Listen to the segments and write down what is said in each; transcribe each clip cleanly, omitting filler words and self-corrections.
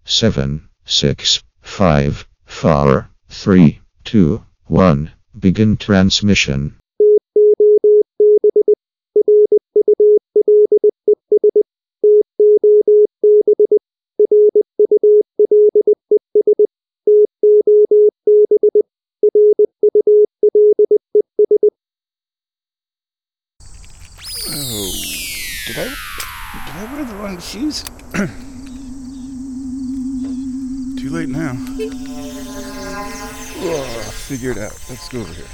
7, 6, 5, 4, 3, 2, 1. Begin transmission. Oh, did I wear the wrong shoes? Too late now. Oh, figure it out. Let's go over here.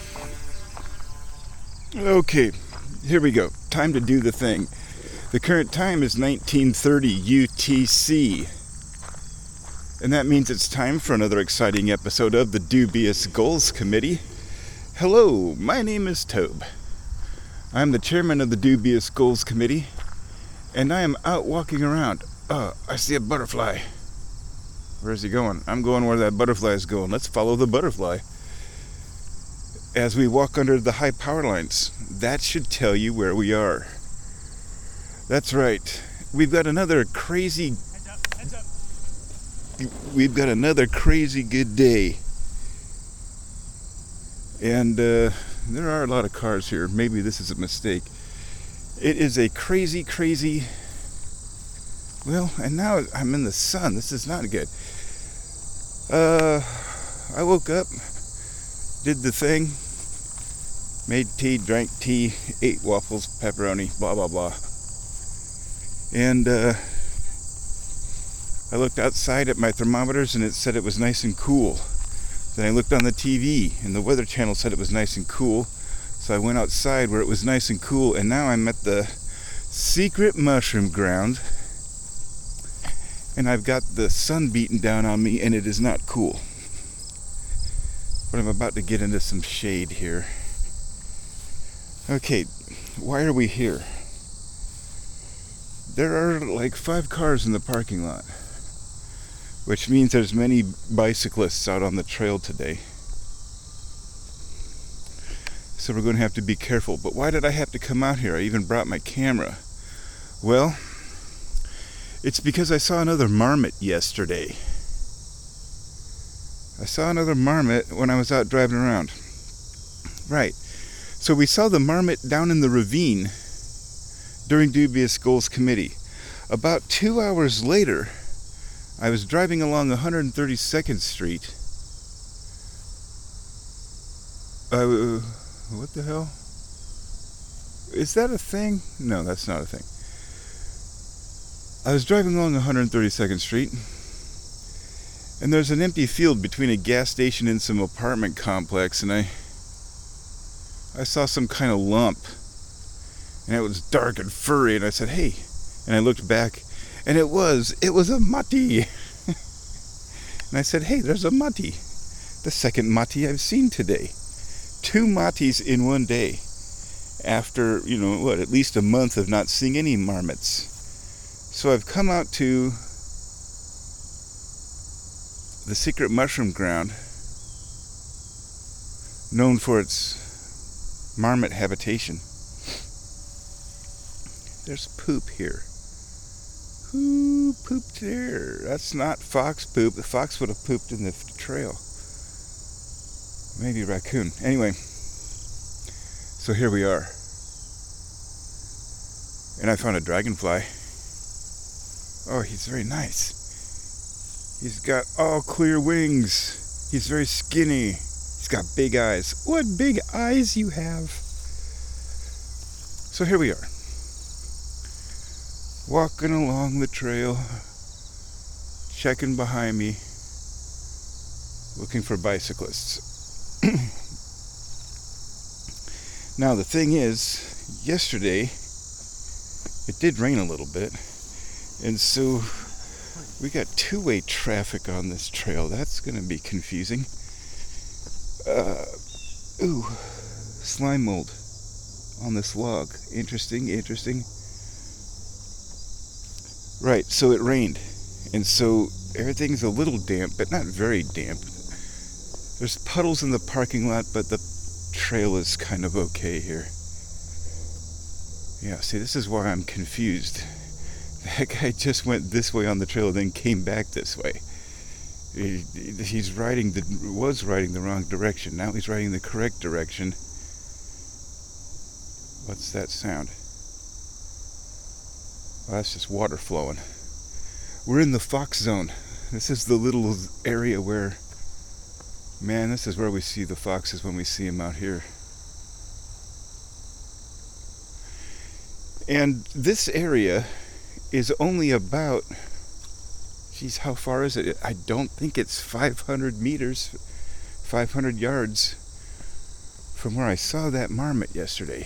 Okay, here we go. Time to do the thing. The current time is 1930 UTC. And that means it's time for another exciting episode of the Dubious Goals Committee. Hello, my name is Tobe. I'm the chairman of the Dubious Goals Committee, and I am out walking around. I see a butterfly. Where's he going? I'm going where that butterfly is going. Let's follow the butterfly. As we walk under the high power lines, that should tell you where we are. That's right. We've got another crazy good day. And there are a lot of cars here. Maybe this is a mistake. It is a crazy... Well, and now I'm in the sun. This is not good. I woke up, did the thing, made tea, drank tea, ate waffles, pepperoni, blah, blah, blah. And I looked outside at my thermometers and it said it was nice and cool. Then I looked on the TV and the Weather Channel said it was nice and cool. So I went outside where it was nice and cool, and now I'm at the secret mushroom ground. And I've got the sun beating down on me, and it is not cool. But I'm about to get into some shade here. Okay, why are we here? There are like 5 cars in the parking lot, which means there's many bicyclists out on the trail today. So we're going to have to be careful. But why did I have to come out here? I even brought my camera. Well, it's because I saw another marmot yesterday. I saw another marmot when I was out driving around. Right. So we saw the marmot down in the ravine during Dubious Goals Committee. About 2 hours later, I was driving along 132nd Street. What the hell? Is that a thing? No, that's not a thing. I was driving along 132nd Street, and there's an empty field between a gas station and some apartment complex, and I saw some kind of lump, and it was dark and furry, and I said, hey, and I looked back, and it was a mati. And I said, hey, there's a mati. The second mati I've seen today. 2 matis in one day. After, at least a month of not seeing any marmots. So I've come out to the secret mushroom ground, known for its marmot habitation. There's poop here. Who pooped there? That's not fox poop. The fox would have pooped in the trail. Maybe a raccoon. Anyway, so here we are. And I found a dragonfly. Oh, he's very nice. He's got all clear wings. He's very skinny. He's got big eyes. What big eyes you have. So here we are. Walking along the trail. Checking behind me. Looking for bicyclists. Now the thing is, yesterday it did rain a little bit, and so we got 2-way traffic on this trail. That's going to be confusing. Slime mold on this log. Interesting. Right, so it rained, and so everything's a little damp, but not very damp. There's puddles in the parking lot, but the trail is kind of okay here. Yeah, see, this is why I'm confused. That guy just went this way on the trail and then came back this way. He's was riding the wrong direction. Now he's riding the correct direction. What's that sound? Well, that's just water flowing. We're in the fox zone. This is the little area where, man, this is where we see the foxes when we see them out here. And this area is only about, geez, how far is it? I don't think it's 500 meters, 500 yards from where I saw that marmot yesterday.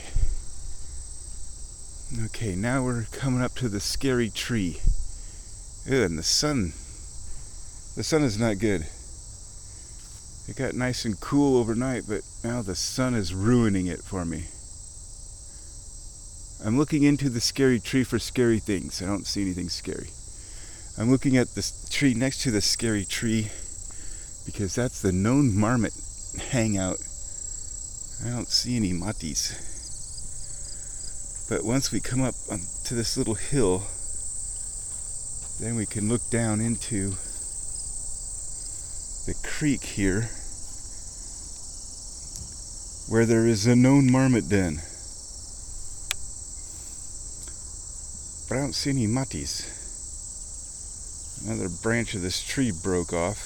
Okay, now we're coming up to the scary tree. Ew, and the sun is not good. It got nice and cool overnight, but now the sun is ruining it for me. I'm looking into the scary tree for scary things. I don't see anything scary. I'm looking at this tree next to the scary tree because that's the known marmot hangout. I don't see any matis. But once we come up to this little hill, then we can look down into the creek here where there is a known marmot den. But I don't see any matis. Another branch of this tree broke off.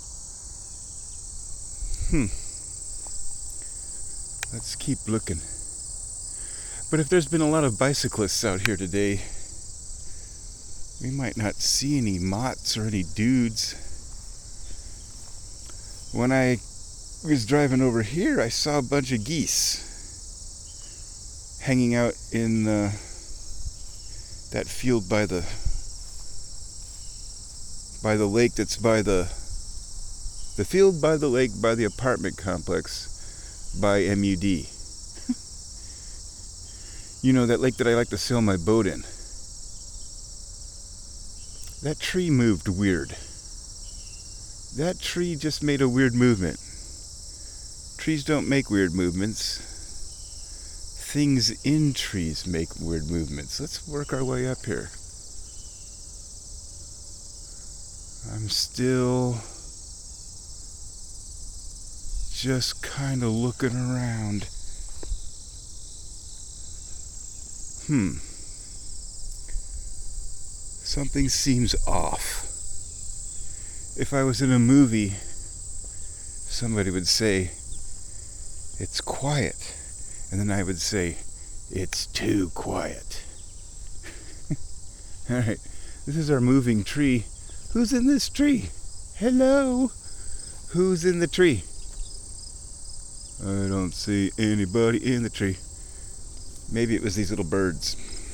Let's keep looking. But if there's been a lot of bicyclists out here today, we might not see any mots or any dudes. When I was driving over here, I saw a bunch of geese hanging out in that field by the lake that's by the field by the lake by the apartment complex by MUD. You know, that lake that I like to sail my boat in. That tree moved weird. That tree just made a weird movement. Trees don't make weird movements. Things in trees make weird movements. Let's work our way up here. I'm still just kind of looking around. Something seems off. If I was in a movie, somebody would say, "It's quiet." And then I would say, "It's too quiet." Alright, this is our moving tree. Who's in this tree? Hello? Who's in the tree? I don't see anybody in the tree. Maybe it was these little birds.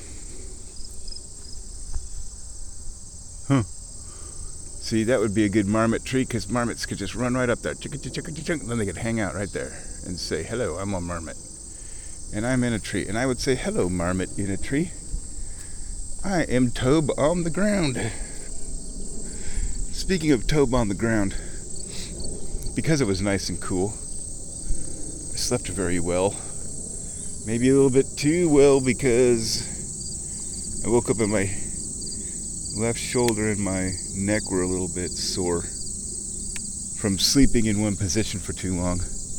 See, that would be a good marmot tree, because marmots could just run right up there. And then they could hang out right there and say, "Hello, I'm a marmot. And I'm in a tree." And I would say, "Hello, marmot in a tree. I am Tobe on the ground." Speaking of Tobe on the ground, because it was nice and cool, I slept very well. Maybe a little bit too well, because I woke up and my left shoulder and my neck were a little bit sore from sleeping in one position for too long.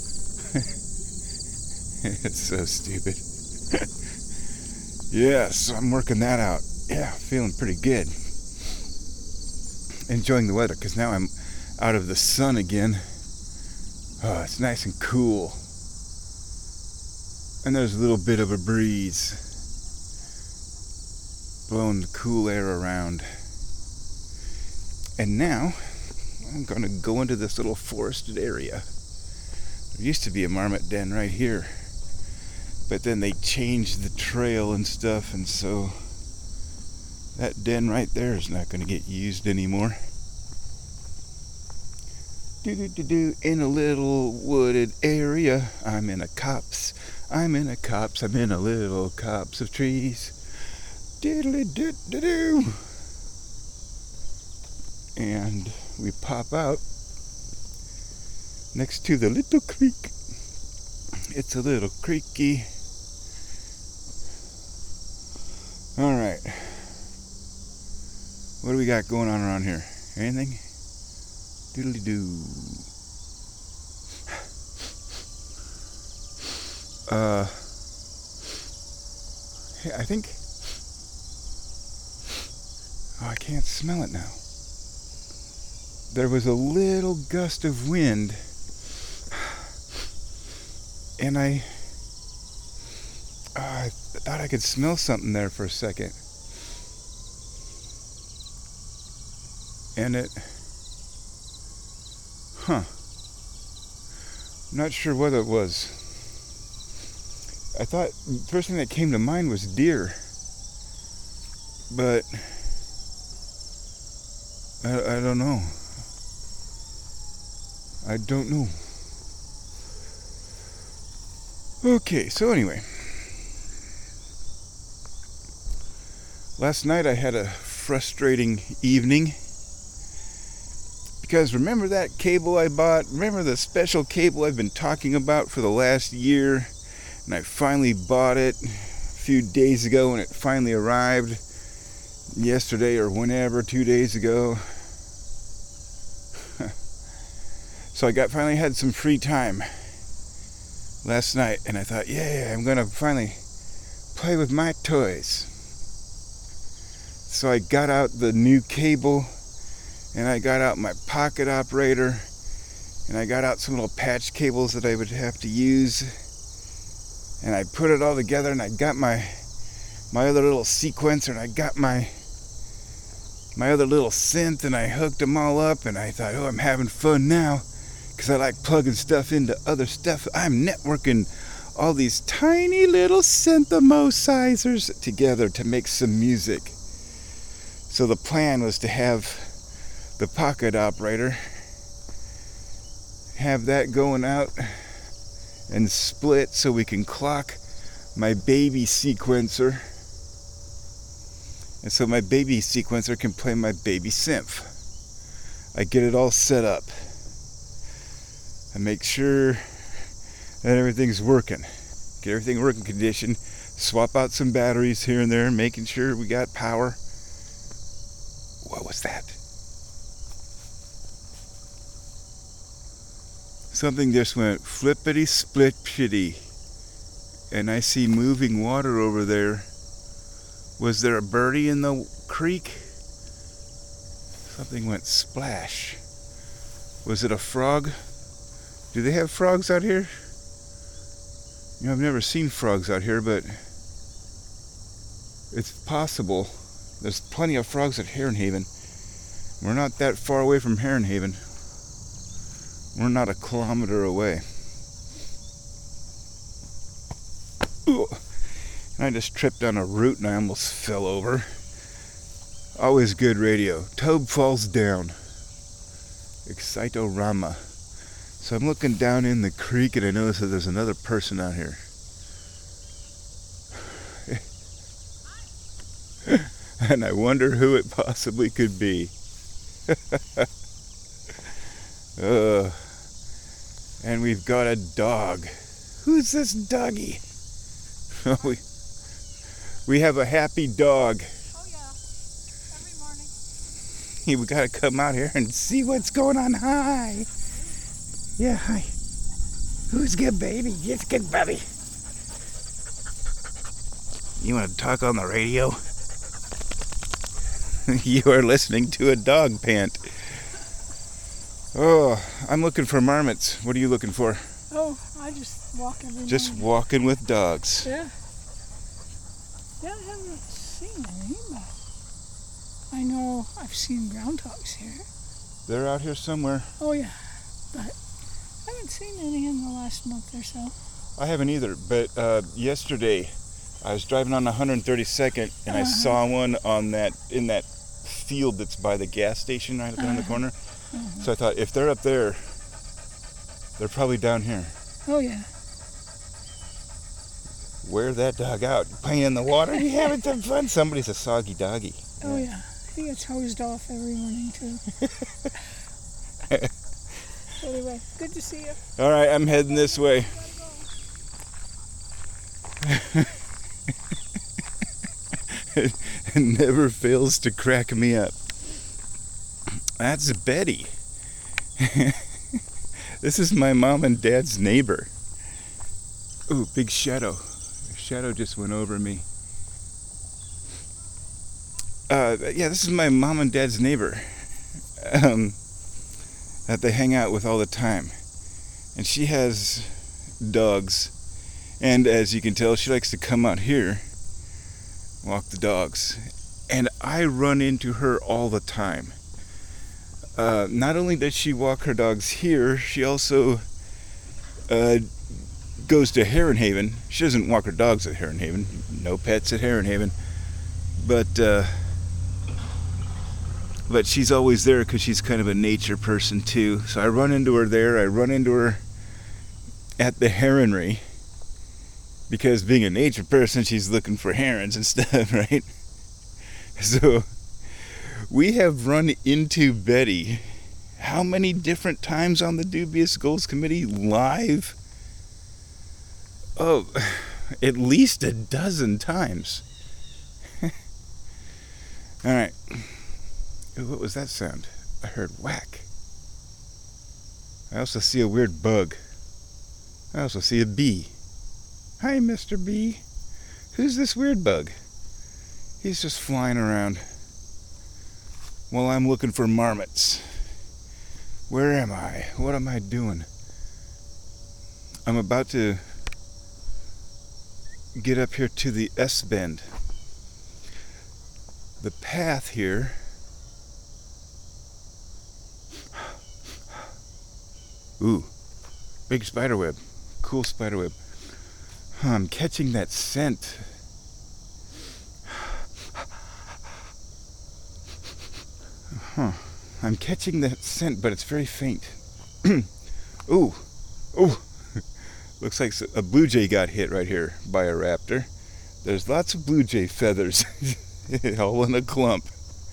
It's so stupid. Yeah, so I'm working that out. Yeah, feeling pretty good. Enjoying the weather, because now I'm out of the sun again. Oh, it's nice and cool. And there's a little bit of a breeze blowing the cool air around. And now I'm going to go into this little forested area. There used to be a marmot den right here, but then they changed the trail and stuff, and so that den right there is not going to get used anymore. In a little wooded area, I'm in a copse. I'm in a little copse of trees. Diddly-doo-doo-doo. And we pop out next to the little creek. It's a little creaky. 'Alright. What do we got going on around here? Anything? Doodly-doo. I think... Oh, I can't smell it now. There was a little gust of wind, and I thought I could smell something there for a second. And I'm not sure what it was. I thought the first thing that came to mind was deer, but I don't know. I don't know. Okay, so anyway, last night I had a frustrating evening because remember that cable I bought? Remember the special cable I've been talking about for the last year? And I finally bought it a few days ago, and it finally arrived yesterday or whenever, 2 days ago. So I finally had some free time last night, and I thought, yeah, I'm gonna finally play with my toys. So I got out the new cable, and I got out my pocket operator, and I got out some little patch cables that I would have to use, and I put it all together, and I got my other little sequencer, and I got my other little synth, and I hooked them all up, and I thought, oh, I'm having fun now, because I like plugging stuff into other stuff. I'm networking all these tiny little synthesizers together to make some music. So the plan was to have the pocket operator, have that going out and split so we can clock my baby sequencer, and so my baby sequencer can play my baby synth. I get it all set up. I make sure that everything's working. Get everything working condition. Swap out some batteries here and there, making sure we got power. What was that? Something just went flippity split pitty, and I see moving water over there. Was there a birdie in the creek? Something went splash. Was it a frog? Do they have frogs out here? You know, I've never seen frogs out here, but it's possible. There's plenty of frogs at Heron Haven. We're not that far away from Heron Haven. We're not a kilometer away. Ooh. And I just tripped on a root and I almost fell over. Always good radio. Tobe falls down. Excitorama. So I'm looking down in the creek and I notice that there's another person out here. And I wonder who it possibly could be. And we've got a dog. Who's this doggy? We have a happy dog. Oh yeah, every morning. We gotta come out here and see what's going on. Hi. Yeah, hi. Who's good, baby? It's good, baby. You want to talk on the radio? You are listening to a dog pant. Oh, I'm looking for marmots. What are you looking for? Oh, I just walk every morning. Just walking with dogs. Yeah. Yeah, I haven't seen any, but I know I've seen groundhogs here. They're out here somewhere. Oh yeah, but I haven't seen any in the last month or so. I haven't either, but yesterday I was driving on 132nd and I saw one on in that field that's by the gas station right down the corner. So I thought, if they're up there, they're probably down here. Oh yeah. Wear that dog out. Playing in the water? You having some fun? Somebody's a soggy doggy. Oh yeah. He gets hosed off every morning too. Anyway, good to see you. All right, I'm heading this way. It never fails to crack me up. That's Betty. This is my mom and dad's neighbor. Ooh, big shadow. A shadow just went over me. Yeah, this is my mom and dad's neighbor. That they hang out with all the time. And she has dogs. And as you can tell, she likes to come out here, walk the dogs. And I run into her all the time. Not only does she walk her dogs here, she also goes to Heron Haven. She doesn't walk her dogs at Heron Haven. No pets at Heron Haven. But she's always there because she's kind of a nature person too. So I run into her there. I run into her at the heronry. Because being a nature person, she's looking for herons and stuff, right? So we have run into Betty how many different times on the Dubious Goals Committee live? Oh, at least a dozen times. All right. What was that sound? I heard whack. I also see a weird bug. I also see a bee. Hi, Mr. Bee. Who's this weird bug? He's just flying around while I'm looking for marmots. Where am I? What am I doing? I'm about to get up here to the S-bend. The path here ooh, big spiderweb. Cool spiderweb. I'm catching that scent. I'm catching that scent, but it's very faint. Ooh. Looks like a blue jay got hit right here by a raptor. There's lots of blue jay feathers all in a clump.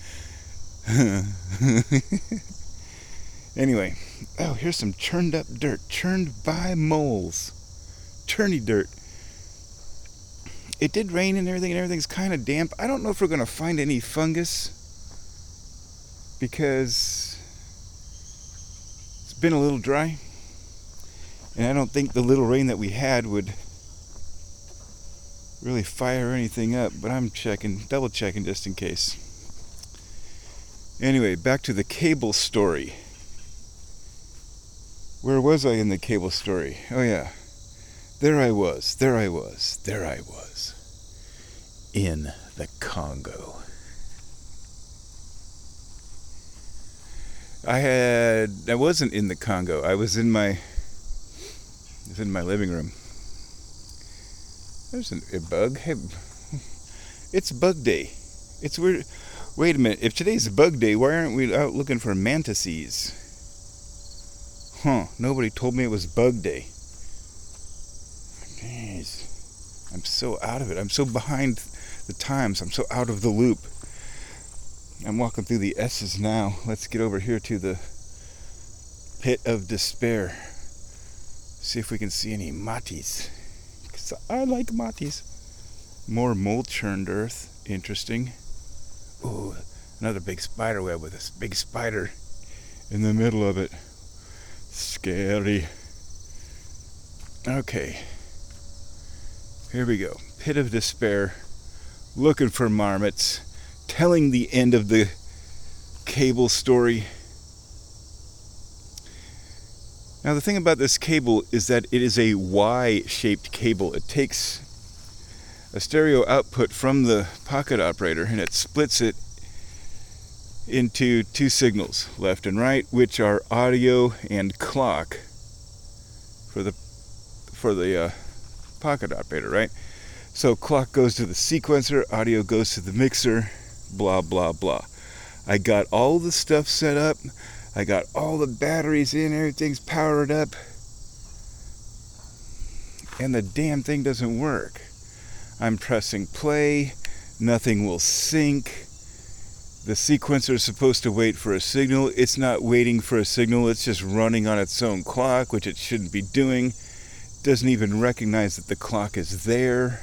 Anyway, oh, here's some churned up dirt. Churned by moles. Churny dirt. It did rain and everything's kind of damp. I don't know if we're going to find any fungus because it's been a little dry. And I don't think the little rain that we had would really fire anything up, but I'm double checking just in case. Anyway, back to the cable story. Where was I in the cable story? Oh yeah. There I was. In the Congo. I wasn't in the Congo. I was in my living room. There's a bug. Hey, it's bug day. It's weird. Wait a minute. If today's bug day, why aren't we out looking for mantises? Nobody told me it was bug day. Jeez. I'm so out of it. I'm so behind the times. I'm so out of the loop. I'm walking through the S's now. Let's get over here to the Pit of Despair. See if we can see any matis. Because I like matis. More mold churned earth. Interesting. Ooh, another big spider web with a big spider in the middle of it. Scary. Okay. Here we go. Pit of Despair. Looking for marmots. Telling the end of the cable story. Now the thing about this cable is that it is a Y-shaped cable. It takes a stereo output from the pocket operator and it splits it into two signals, left and right, which are audio and clock for the pocket operator, right? So clock goes to the sequencer, audio goes to the mixer, blah blah blah. I got all the stuff set up. I got all the batteries in, everything's powered up. And the damn thing doesn't work. I'm pressing play, nothing will sync. The sequencer is supposed to wait for a signal. It's not waiting for a signal, it's just running on its own clock, which it shouldn't be doing. Doesn't even recognize that the clock is there.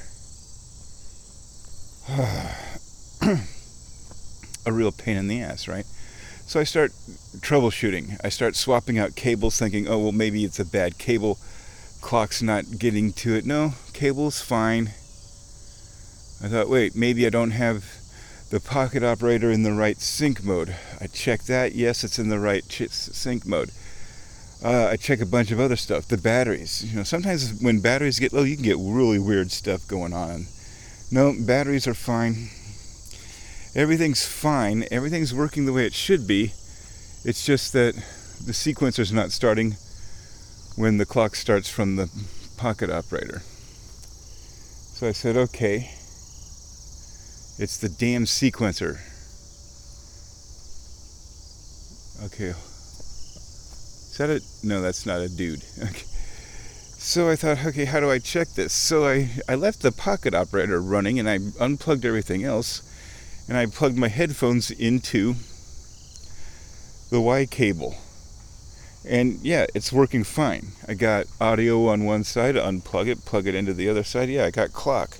A real pain in the ass, right? So I start troubleshooting. I start swapping out cables, thinking, oh, well, maybe it's a bad cable. Clock's not getting to it. No, cable's fine. I thought, wait, maybe I don't have the pocket operator in the right sync mode. I checked that. Yes, it's in the right sync mode. I check a bunch of other stuff. The batteries. Sometimes when batteries get low, you can get really weird stuff going on. No, batteries are fine. Everything's fine. Everything's working the way it should be. It's just that the sequencer's not starting when the clock starts from the pocket operator. So I said, okay, it's the damn sequencer. Okay. Is that a... No, that's not a dude. Okay. So I thought, okay, how do I check this? So I left the pocket operator running and I unplugged everything else. And I plugged my headphones into the Y cable. And yeah, it's working fine. I got audio on one side, unplug it, plug it into the other side. Yeah, I got clock.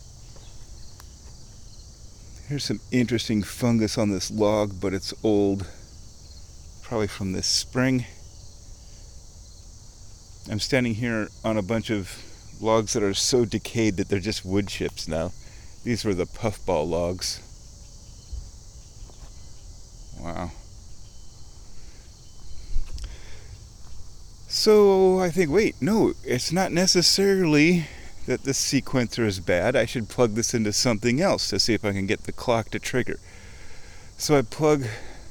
Here's some interesting fungus on this log, but it's old. Probably from this spring. I'm standing here on a bunch of logs that are so decayed that they're just wood chips now. These were the puffball logs. Wow. So I think, wait, no, it's not necessarily that the sequencer is bad. I should plug this into something else to see if I can get the clock to trigger. So I plug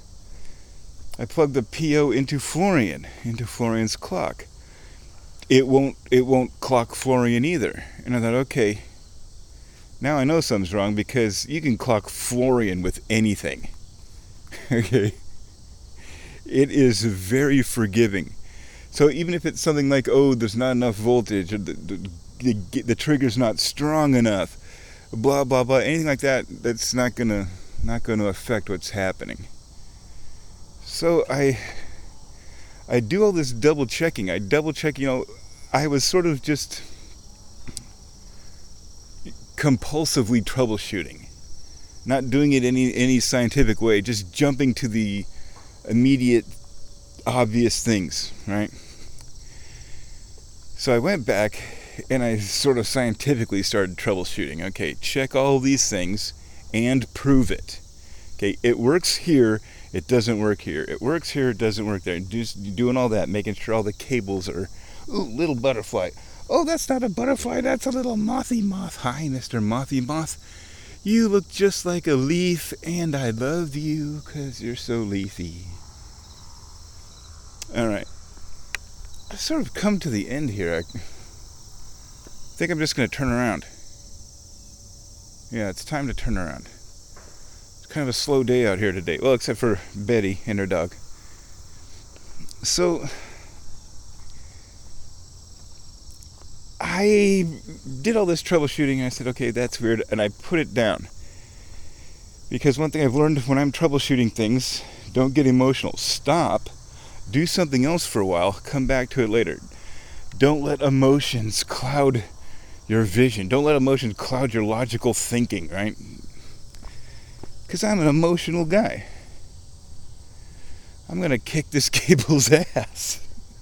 the PO into Florian's clock. It won't clock Florian either. And I thought, okay, now I know something's wrong because you can clock Florian with anything. Okay. It is very forgiving. So even if it's something like, oh, there's not enough voltage, or the trigger's not strong enough, blah blah blah, anything like that, that's not gonna affect what's happening. So I do all this double checking. I double check. I was sort of just compulsively troubleshooting. Not doing it any scientific way, just jumping to the immediate obvious things, right? So I went back and I sort of scientifically started troubleshooting. Okay, check all these things and prove it. Okay, it works here, it doesn't work here. It works here, it doesn't work there. Just doing all that, making sure all the cables are... Ooh, little butterfly. Oh, that's not a butterfly, that's a little mothy moth. Hi, Mr. Mothy Moth. You look just like a leaf, and I love you because you're so leafy. Alright. I've sort of come to the end here. I think I'm just going to turn around. Yeah, it's time to turn around. It's kind of a slow day out here today. Well, except for Betty and her dog. So, I did all this troubleshooting and I said, okay, that's weird, and I put it down. Because one thing I've learned when I'm troubleshooting things, don't get emotional. Stop, do something else for a while, come back to it later. Don't let emotions cloud your vision. Don't let emotions cloud your logical thinking, right? Because I'm an emotional guy. I'm going to kick this cable's ass.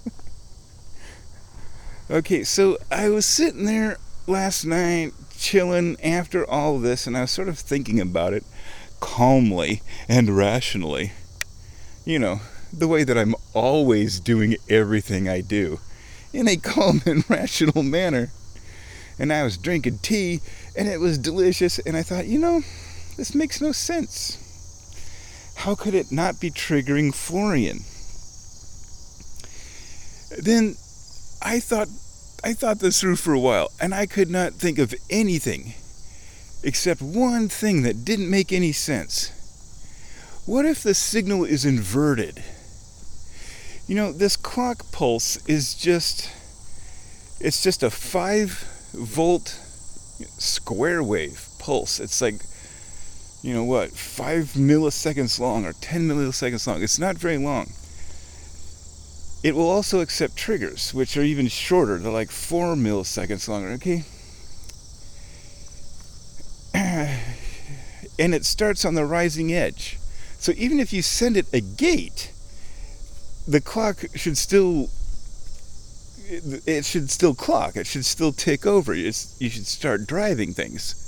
Okay, so I was sitting there last night chilling after all this, and I was sort of thinking about it calmly and rationally. The way that I'm always doing everything I do, in a calm and rational manner. And I was drinking tea, and it was delicious, and I thought, this makes no sense. How could it not be triggering Florian? Then I thought this through for a while, and I could not think of anything except one thing that didn't make any sense. What if the signal is inverted? This clock pulse is just a 5-volt square wave pulse. It's like, 5 milliseconds long or 10 milliseconds long. It's not very long. It will also accept triggers, which are even shorter. They're like 4 milliseconds longer, okay? And it starts on the rising edge. So even if you send it a gate, the clock should still, it should still clock. It should still tick over. You should start driving things.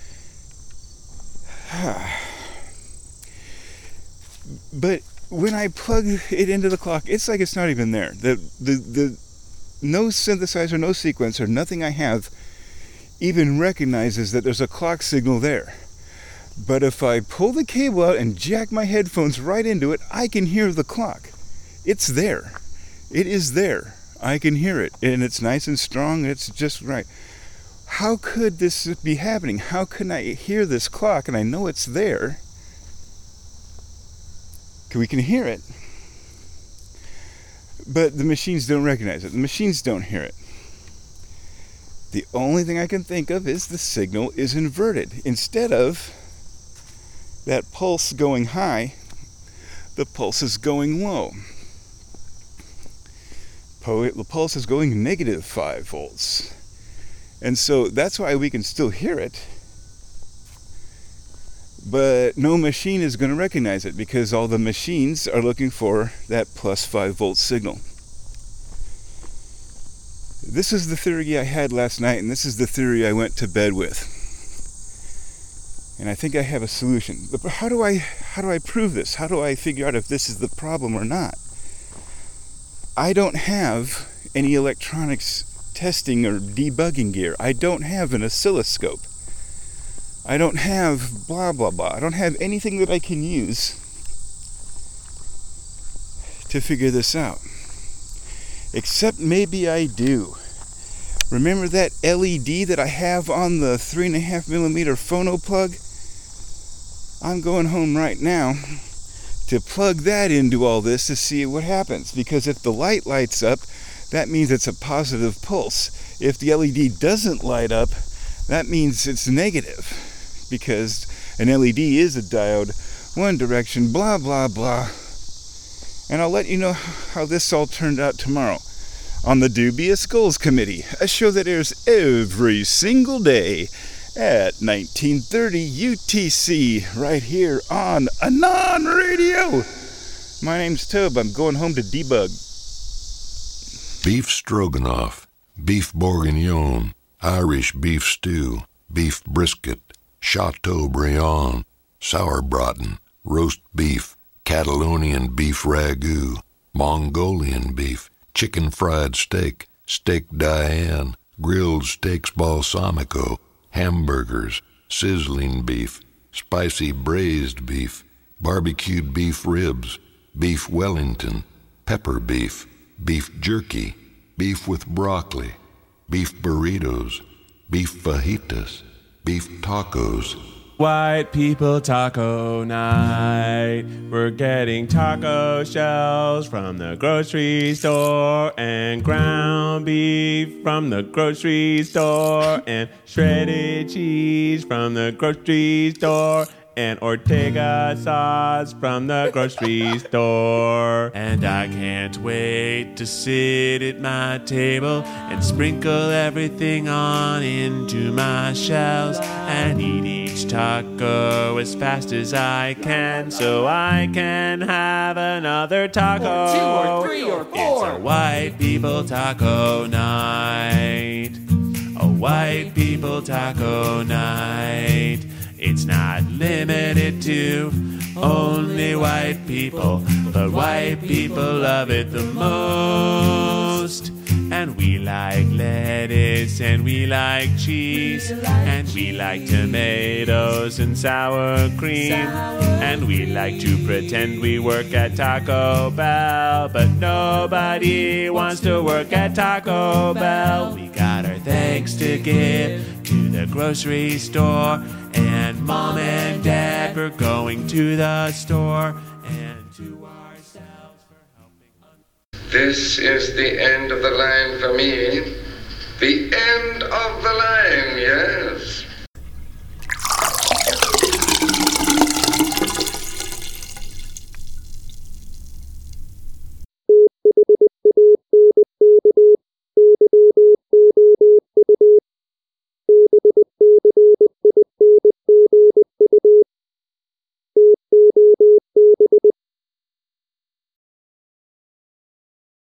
But when I plug it into the clock, it's like it's not even there. The no synthesizer, no sequencer, nothing I have even recognizes that there's a clock signal there. But if I pull the cable out and jack my headphones right into it, I can hear the clock. It's there. It is there. I can hear it, and it's nice and strong. It's just right. How could this be happening? How can I hear this clock and I know it's there? We can hear it, but the machines don't recognize it. The machines don't hear it. The only thing I can think of is the signal is inverted. Instead of that pulse going high, the pulse is going low. The pulse is going negative 5 volts. And so that's why we can still hear it. But no machine is going to recognize it because all the machines are looking for that plus 5 volt signal. This is the theory I had last night, and this is the theory I went to bed with. And I think I have a solution. But how do I prove this? How do I figure out if this is the problem or not? I don't have any electronics testing or debugging gear. I don't have an oscilloscope. I don't have blah blah blah. I don't have anything that I can use to figure this out. Except maybe I do. Remember that LED that I have on the 3.5mm phono plug? I'm going home right now to plug that into all this to see what happens. Because if the light lights up, that means it's a positive pulse. If the LED doesn't light up, that means it's negative. Because an LED is a diode, one direction, blah, blah, blah. And I'll let you know how this all turned out tomorrow on the Dubious Goals Committee, a show that airs every single day at 1930 UTC, right here on Anon Radio. My name's Tobe. I'm going home to debug. Beef stroganoff, beef bourguignon, Irish beef stew, beef brisket, Chateaubriand, sauerbraten, roast beef, Catalonian beef ragout, Mongolian beef, chicken fried steak, steak Diane, grilled steaks balsamico, hamburgers, sizzling beef, spicy braised beef, barbecued beef ribs, beef Wellington, pepper beef, beef jerky, beef with broccoli, beef burritos, beef fajitas, beef tacos. White people taco night. We're getting taco shells from the grocery store, and ground beef from the grocery store, and shredded cheese from the grocery store, and Ortega sauce from the grocery store. And I can't wait to sit at my table and sprinkle everything on into my shells and eat each taco as fast as I can, so I can have another taco. Or 2 or 3 or 4. It's a white people taco night. A white people taco night. It's not limited to only white people, but white people love it the most. And we like lettuce, and we like cheese, and we like tomatoes and sour cream, and we like to pretend we work at Taco Bell, but nobody wants to work at Taco Bell. We got our thanks to give to the grocery store, and Mom and Dad for going to the store, and to ourselves for helping us. This is the end of the line for me. The end of the line, yes.